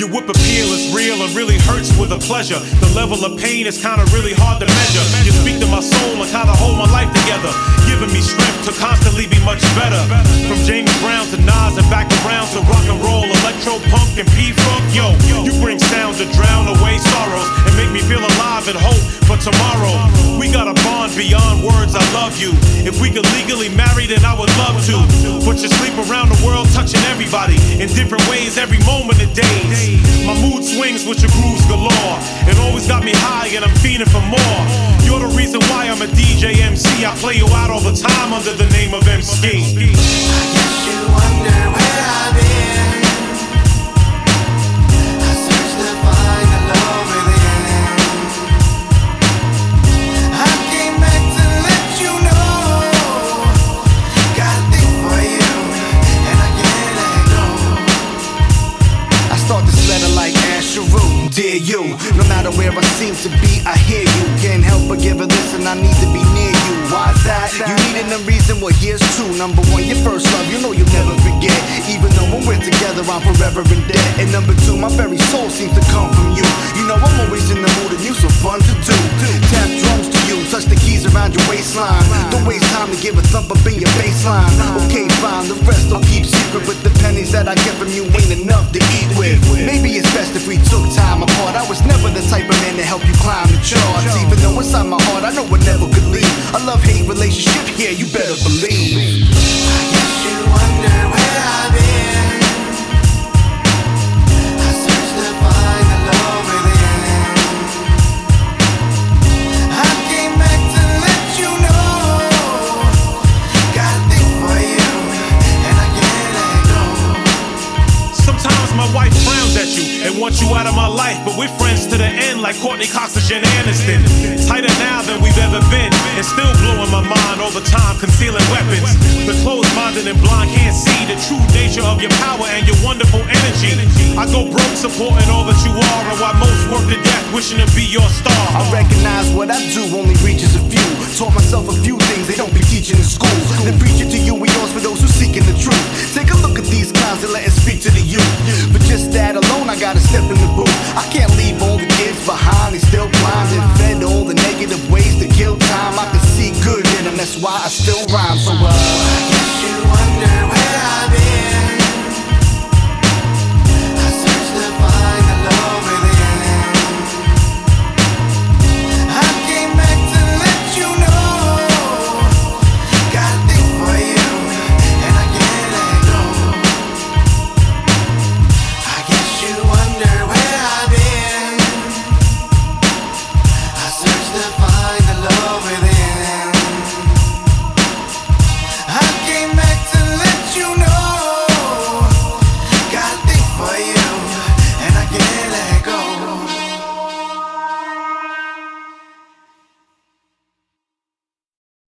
Your whip appeal is real and really hurts with a pleasure. The level of pain is kinda really hard to measure. You speak to my soul and kinda hold my life together, giving me strength to constantly be much better. From James Brown to Nas and back around to rock and roll, electro, punk, and P-funk. Yo, you bring sound to drown away sorrows and make me feel alive and hope for tomorrow. We got a bond beyond words, I love you. If we could legally marry, then I would love to. Put your sleep around the world, touching everybody in different ways every moment of days. My mood swings with your grooves galore. It always got me high and I'm fiending for more. You're the reason why I'm a DJ MC. I play you out all the time under the name of MC. I guess you wonder where I've been. I searched to find the love within. I came back to let you know. Got a thing for you, and I can't let go. I start this letter like Asheru. Dear you, no matter where I seem to be, I hear you. Can't help but give a listen, I need to be near you. Why's that? You needed a reason, well here's two. Number one, your first love, you know you'll never forget. Even though when we're together, I'm forever in debt. And number two, my very soul seems to come from you. You know I'm always in the mood and you so fun to do. Tap drums to you, touch the keys around your waistline. Don't waste time to give a thump up in your baseline. Okay, fine, the rest don't keep secret. But the pennies that I get from you ain't enough to eat with. Maybe it's best if we took time apart. I was never the type of man to help you climb the charts. Even though inside my heart I know it never could leave. A love-hate relationship here, you better believe. I guess you wonder where I've been. I searched to find the love within. I came back to let you know. Got a thing for you, and I can't let go. Sometimes my wife frowns at you and wants you out of my life, but we're friends to the end like Courtney Cox and Jen Aniston. Tighter now than we've ever been, and still blowing my mind all the time, concealing weapons. The closed-minded and blind can't see the true nature of your power and your wonderful energy. I go broke supporting all that you are, and while most work to death wishing to be your star. I recognize what I do only reaches a few. Taught myself a few things they don't be teaching in school. Then preach it to you and yours for those who seeking the truth. Take a look at these clowns and let it speak to the youth. But just that alone, I gotta step in the booth. I can't leave all the kids behind. They still blind and fed all the negative ways to kill time. I can see good in them, that's why I still rhyme.